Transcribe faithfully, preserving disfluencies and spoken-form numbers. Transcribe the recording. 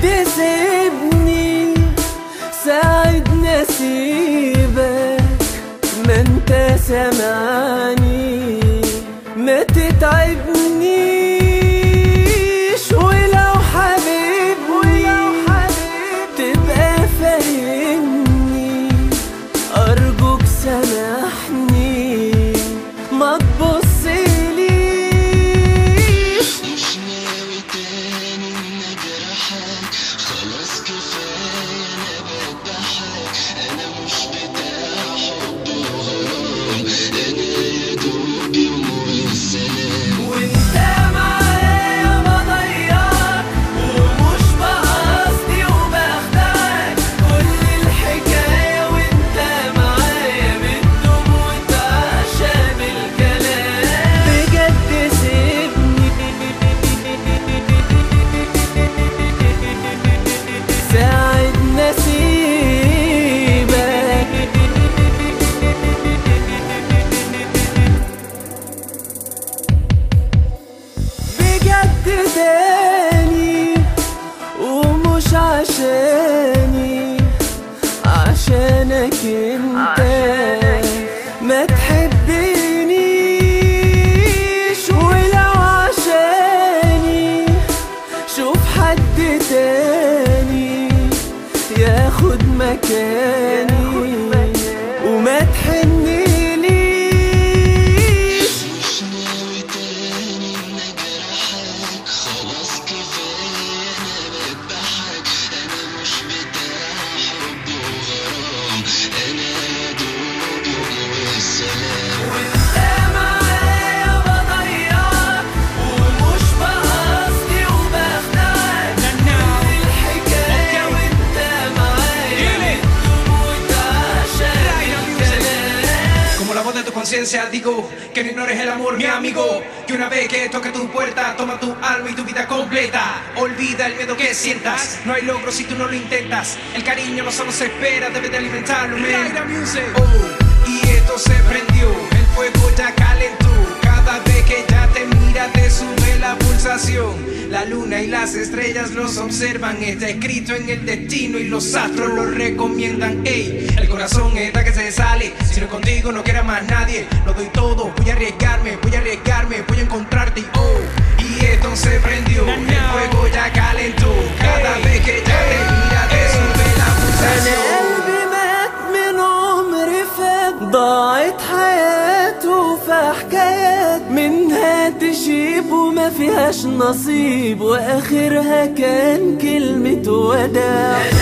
تسيبني ساعدني اسيبك، ما انت سامعني ما تتعبنيش، ولو حبيبني تبقى فارقني، ارجوك سامحني ما تبصليش. مش ناوي تاني ان اجرحك، خلاص كفايه انا بضحك، انا مش بتاع حب وغرام، انا يا دوب يوم والسلام. وانت معايا بضيعك ومش بقصدي وبخدعك، كل الحكايه وانت معايا بتدوم وتعشى بالكلام. بجد سيبني ساعدني اسيبك، بجد تاني ومش عشاني، عشانك انت ما تحبنيش، ولو عشاني شوف حد تاني ياخد مكاني وما تحنليش. مش ناوي تاني ان اجرحك، خلاص كفايه انا بضحك، انا مش بتاع حب وغرام، انا يا دوب يوم والسلام. وانت معايا بضيعك ومش بقصدي وبخدعك، كل الحكايه وانت معايا بتدوم وتعشى بالكلام. Como la voz de tu conciencia digo que no ignores el amor, mi amigo, que una vez que toque tu puerta toma tu alma y tu vida completa. Olvida el miedo que sientas, no hay logro si tú no lo intentas, el cariño no solo se espera, debes de alimentarlo, man. Oh, y esto se prendió, el fuego ya calentó, cada vez que ella te mira te sube la pulsación, la luna y las estrellas los observan, está escrito en el destino y los astros lo recomiendan. Ey, el corazón está que se sale, si no contigo no quiera más nadie, lo doy todo, voy a arriesgarme, voy a arriesgarme, voy a encontrarte. Oh, y esto se prendió, el fuego ya calentó, cada vez que ella te mira te sube la انا pulsación. قلبي مات من عمري فات، ضاعت حياته في حكايات، منها تشيب وما فيهاش نصيب، واخرها كان كلمة وداع.